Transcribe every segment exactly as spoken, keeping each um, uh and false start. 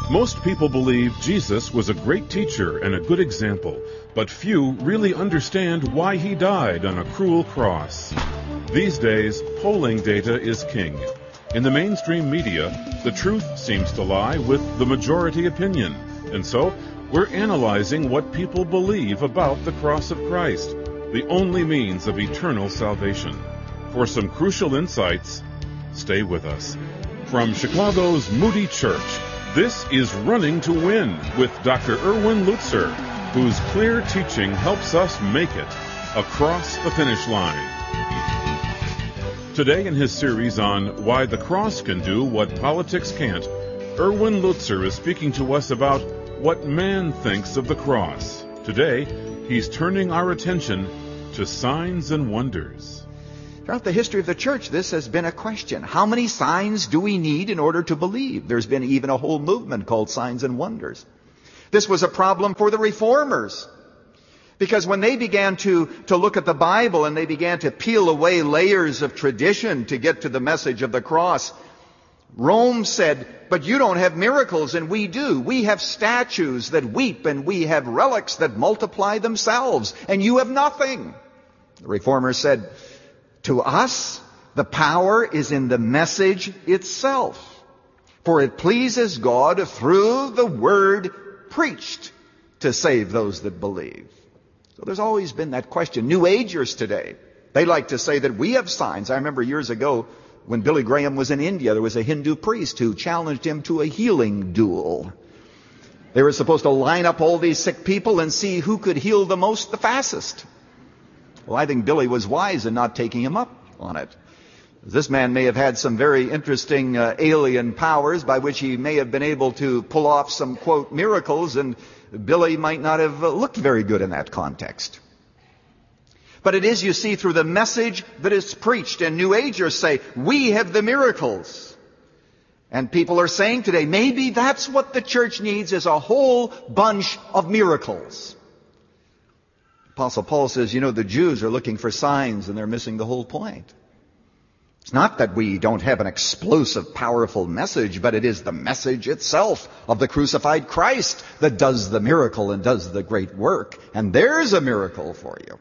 Most people believe Jesus was a great teacher and a good example, but few really understand why he died on a cruel cross. These days, polling data is king. In the mainstream media, the truth seems to lie with the majority opinion, and so we're analyzing what people believe about the cross of Christ, the only means of eternal salvation. For some crucial insights, stay with us. From Chicago's Moody Church, this is Running to Win with Doctor Erwin Lutzer, whose clear teaching helps us make it across the finish line. Today in his series on Why the Cross Can Do What Politics Can't, Erwin Lutzer is speaking to us about what man thinks of the cross. Today, he's turning our attention to signs and wonders. Throughout the history of the church, this has been a question. How many signs do we need in order to believe? There's been even a whole movement called Signs and Wonders. This was a problem for the reformers. Because when they began to, to look at the Bible and they began to peel away layers of tradition to get to the message of the cross, Rome said, but you don't have miracles and we do. We have statues that weep and we have relics that multiply themselves and you have nothing. The reformers said, to us, the power is in the message itself. For it pleases God through the word preached to save those that believe. So there's always been that question. New Agers today, they like to say that we have signs. I remember years ago when Billy Graham was in India, there was a Hindu priest who challenged him to a healing duel. They were supposed to line up all these sick people and see who could heal the most the fastest. Well, I think Billy was wise in not taking him up on it. This man may have had some very interesting uh, alien powers by which he may have been able to pull off some, quote, miracles, and Billy might not have uh, looked very good in that context. But it is, you see, through the message that is preached, and New Agers say, we have the miracles. And people are saying today, maybe that's what the church needs, is a whole bunch of miracles. Apostle Paul says, you know, the Jews are looking for signs and they're missing the whole point. It's not that we don't have an explosive, powerful message, but it is the message itself of the crucified Christ that does the miracle and does the great work. And there's a miracle for you.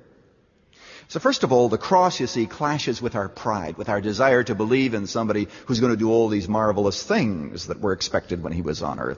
So first of all, the cross, you see, clashes with our pride, with our desire to believe in somebody who's going to do all these marvelous things that were expected when he was on earth.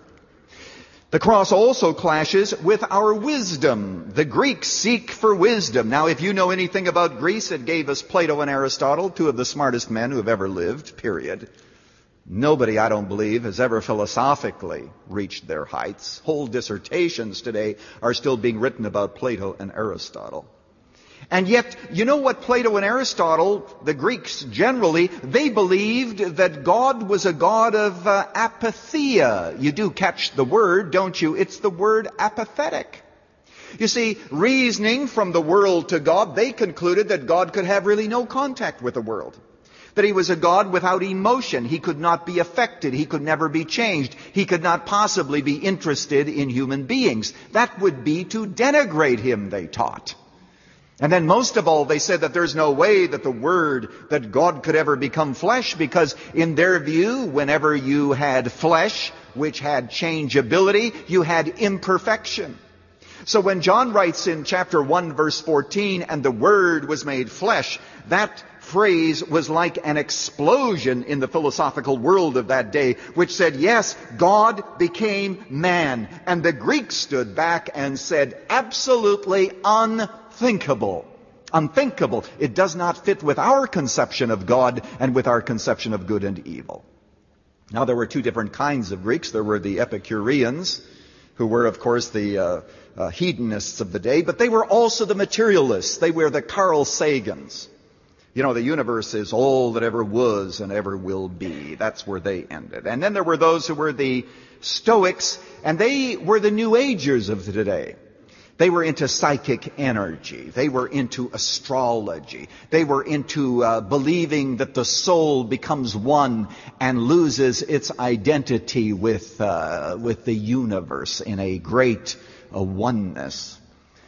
The cross also clashes with our wisdom. The Greeks seek for wisdom. Now, if you know anything about Greece, it gave us Plato and Aristotle, two of the smartest men who have ever lived, period. Nobody, I don't believe, has ever philosophically reached their heights. Whole dissertations today are still being written about Plato and Aristotle. And yet, you know what Plato and Aristotle, the Greeks generally, they believed that God was a God of uh, apatheia. You do catch the word, don't you? It's the word apathetic. You see, reasoning from the world to God, they concluded that God could have really no contact with the world. That he was a God without emotion. He could not be affected. He could never be changed. He could not possibly be interested in human beings. That would be to denigrate him, they taught. And then most of all, they said that there's no way that the Word, that God could ever become flesh, because in their view, whenever you had flesh, which had changeability, you had imperfection. So when John writes in chapter one, verse fourteen, and the Word was made flesh, that phrase was like an explosion in the philosophical world of that day, which said, yes, God became man. And the Greeks stood back and said, absolutely unthinkable. Unthinkable. Unthinkable. It does not fit with our conception of God and with our conception of good and evil. Now, there were two different kinds of Greeks. There were the Epicureans, who were, of course, the uh, uh, hedonists of the day, but they were also the materialists. They were the Carl Sagans. You know, the universe is all that ever was and ever will be. That's where they ended. And then there were those who were the Stoics, and they were the New Agers of today. They were into psychic energy. They were into astrology. They were into uh, believing that the soul becomes one and loses its identity with uh, with the universe in a great uh, oneness.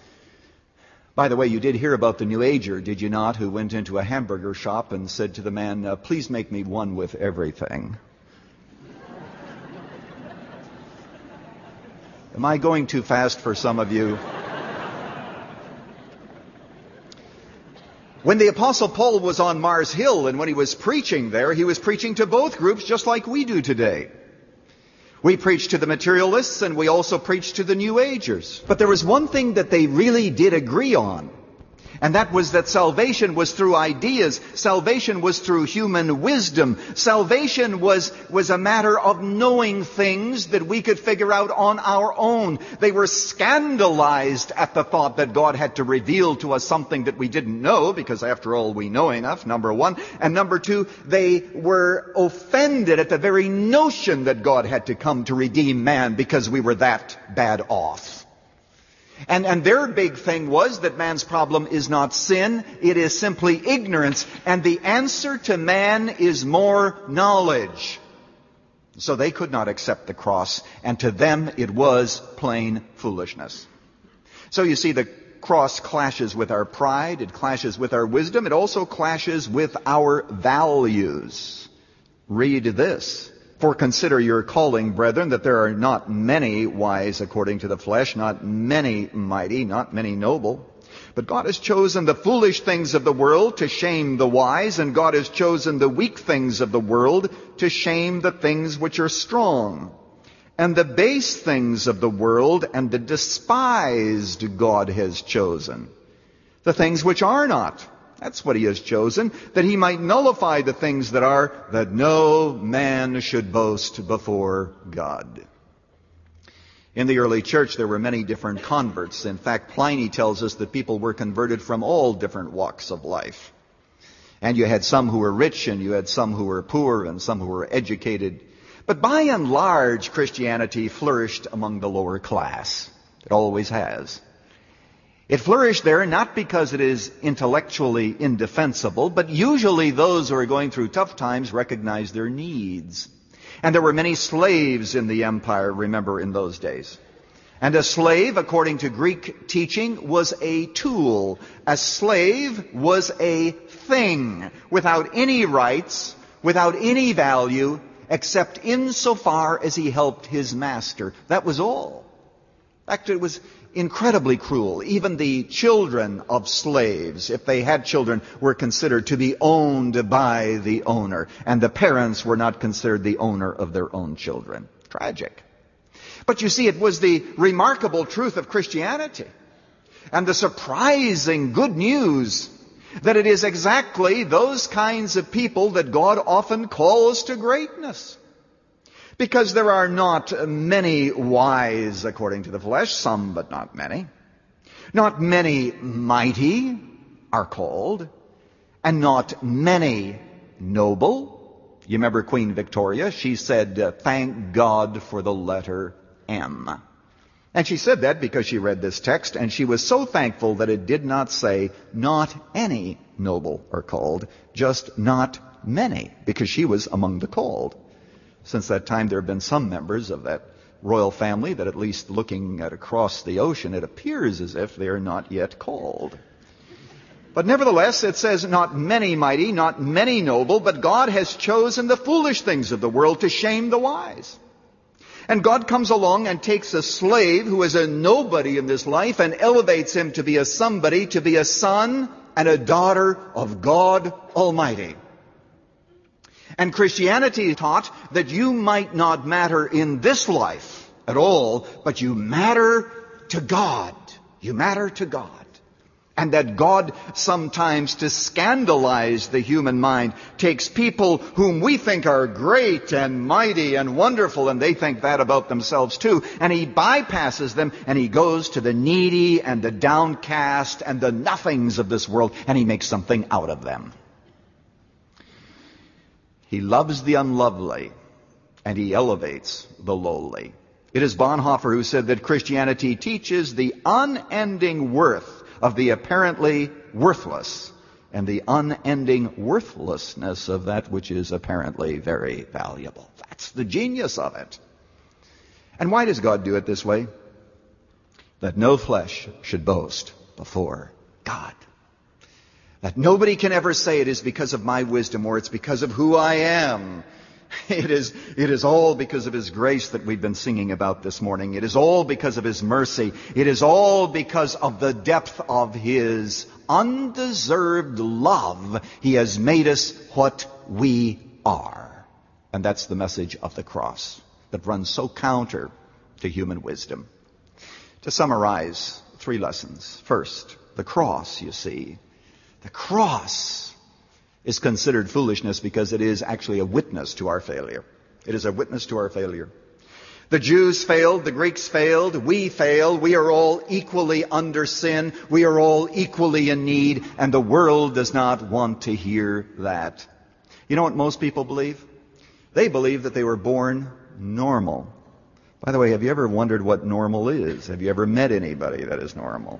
By the way, you did hear about the New Ager, did you not, who went into a hamburger shop and said to the man, uh, please make me one with everything. Am I going too fast for some of you? When the Apostle Paul was on Mars Hill and when he was preaching there, he was preaching to both groups just like we do today. We preach to the materialists and we also preach to the New Agers. But there was one thing that they really did agree on. And that was that salvation was through ideas. Salvation was through human wisdom. Salvation was, was a matter of knowing things that we could figure out on our own. They were scandalized at the thought that God had to reveal to us something that we didn't know, because after all, we know enough, number one. And number two, they were offended at the very notion that God had to come to redeem man because we were that bad off. And, and their big thing was that man's problem is not sin, it is simply ignorance. And the answer to man is more knowledge. So they could not accept the cross, and to them it was plain foolishness. So you see, the cross clashes with our pride, it clashes with our wisdom, it also clashes with our values. Read this. For consider your calling, brethren, that there are not many wise according to the flesh, not many mighty, not many noble. But God has chosen the foolish things of the world to shame the wise, and God has chosen the weak things of the world to shame the things which are strong. And the base things of the world and the despised God has chosen. The things which are not. That's what he has chosen, that he might nullify the things that are, that no man should boast before God. In the early church, there were many different converts. In fact, Pliny tells us that people were converted from all different walks of life. And you had some who were rich, and you had some who were poor, and some who were educated. But by and large, Christianity flourished among the lower class. It always has. It flourished there not because it is intellectually indefensible, but usually those who are going through tough times recognize their needs. And there were many slaves in the empire, remember, in those days. And a slave, according to Greek teaching, was a tool. A slave was a thing without any rights, without any value, except insofar as he helped his master. That was all. In fact, it was incredibly cruel. Even the children of slaves, if they had children, were considered to be owned by the owner. And the parents were not considered the owner of their own children. Tragic. But you see, it was the remarkable truth of Christianity and the surprising good news that it is exactly those kinds of people that God often calls to greatness. Because there are not many wise according to the flesh, some but not many. Not many mighty are called, and not many noble. You remember Queen Victoria? She said, thank God for the letter M. And she said that because she read this text, and she was so thankful that it did not say, not any noble are called, just not many, because she was among the called. Since that time, there have been some members of that royal family that, at least looking at across the ocean, it appears as if they are not yet called. But nevertheless, it says, not many mighty, not many noble, but God has chosen the foolish things of the world to shame the wise. And God comes along and takes a slave who is a nobody in this life and elevates him to be a somebody, to be a son and a daughter of God Almighty. And Christianity taught that you might not matter in this life at all, but you matter to God. You matter to God. And that God sometimes, to scandalize the human mind, takes people whom we think are great and mighty and wonderful, and they think that about themselves too, and he bypasses them, and he goes to the needy and the downcast and the nothings of this world, and he makes something out of them. He loves the unlovely, and he elevates the lowly. It is Bonhoeffer who said that Christianity teaches the unending worth of the apparently worthless and the unending worthlessness of that which is apparently very valuable. That's the genius of it. And why does God do it this way? That no flesh should boast before God. That nobody can ever say it is because of my wisdom or it's because of who I am. It is, it is all because of His grace that we've been singing about this morning. It is all because of His mercy. It is all because of the depth of His undeserved love. He has made us what we are. And that's the message of the cross that runs so counter to human wisdom. To summarize, three lessons. First, the cross, you see. The cross is considered foolishness because it is actually a witness to our failure. It is a witness to our failure. The Jews failed, the Greeks failed, we failed, we are all equally under sin, we are all equally in need, and the world does not want to hear that. You know what most people believe? They believe that they were born normal. By the way, have you ever wondered what normal is? Have you ever met anybody that is normal?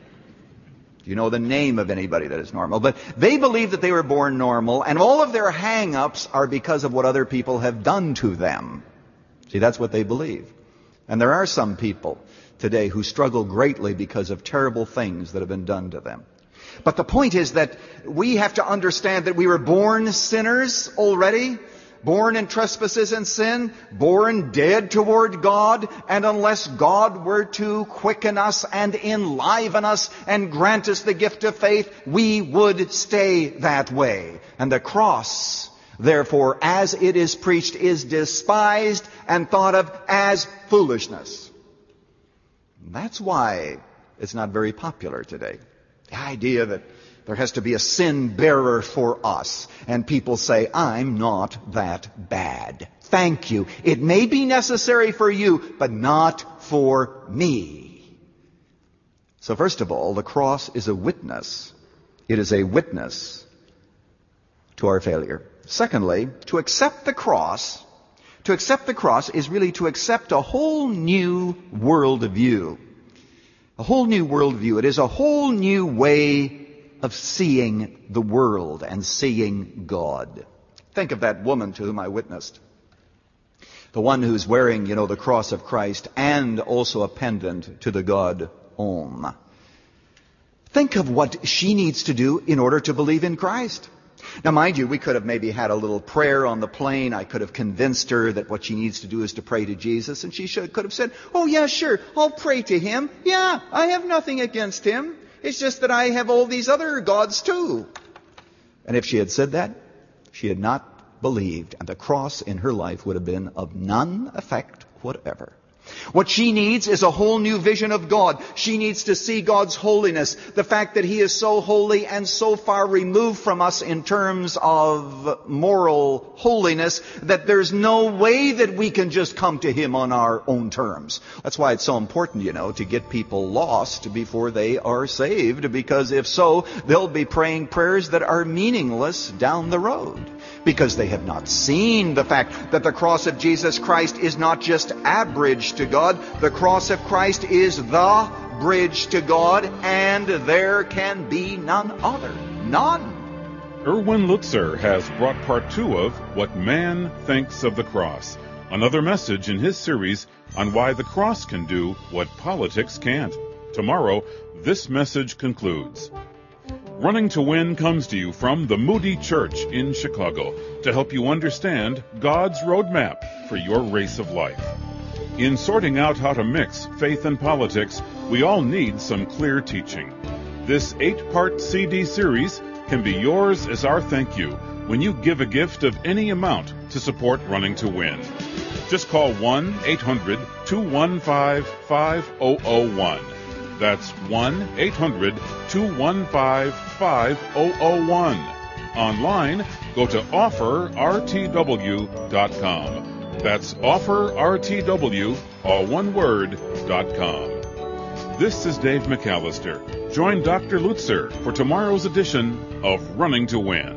Do you know the name of anybody that is normal? But they believe that they were born normal, and all of their hang-ups are because of what other people have done to them. See, that's what they believe. And there are some people today who struggle greatly because of terrible things that have been done to them. But the point is that we have to understand that we were born sinners already, born in trespasses and sin, born dead toward God, and unless God were to quicken us and enliven us and grant us the gift of faith, we would stay that way. And the cross, therefore, as it is preached, is despised and thought of as foolishness. That's why it's not very popular today. The idea that there has to be a sin bearer for us. And people say, I'm not that bad. Thank you. It may be necessary for you, but not for me. So first of all, the cross is a witness. It is a witness to our failure. Secondly, to accept the cross, to accept the cross is really to accept a whole new worldview. A whole new worldview. It is a whole new way of seeing the world and seeing God. Think of that woman to whom I witnessed. The one who's wearing, you know, the cross of Christ and also a pendant to the god Om. Think of what she needs to do in order to believe in Christ. Now, mind you, we could have maybe had a little prayer on the plane. I could have convinced her that what she needs to do is to pray to Jesus. And she should, could have said, oh, yeah, sure, I'll pray to Him. Yeah, I have nothing against Him. It's just that I have all these other gods too. And if she had said that, she had not believed. And the cross in her life would have been of none effect whatever. What she needs is a whole new vision of God. She needs to see God's holiness. The fact that He is so holy and so far removed from us in terms of moral holiness that there's no way that we can just come to Him on our own terms. That's why it's so important, you know, to get people lost before they are saved. Because if so, they'll be praying prayers that are meaningless down the road. Because they have not seen the fact that the cross of Jesus Christ is not just a bridge to God. The cross of Christ is the bridge to God, and there can be none other. None. Erwin Lutzer has brought part two of What Man Thinks of the Cross, another message in his series on why the cross can do what politics can't. Tomorrow, this message concludes. Running to Win comes to you from the Moody Church in Chicago to help you understand God's roadmap for your race of life. In sorting out how to mix faith and politics, we all need some clear teaching. This eight-part C D series can be yours as our thank you when you give a gift of any amount to support Running to Win. Just call one eight hundred two one five five zero zero one. That's one eight hundred two one five five zero zero one. Online, go to offer r t w dot com. That's offer r t w, all one word, dot com. This is Dave McAllister. Join Doctor Lutzer for tomorrow's edition of Running to Win.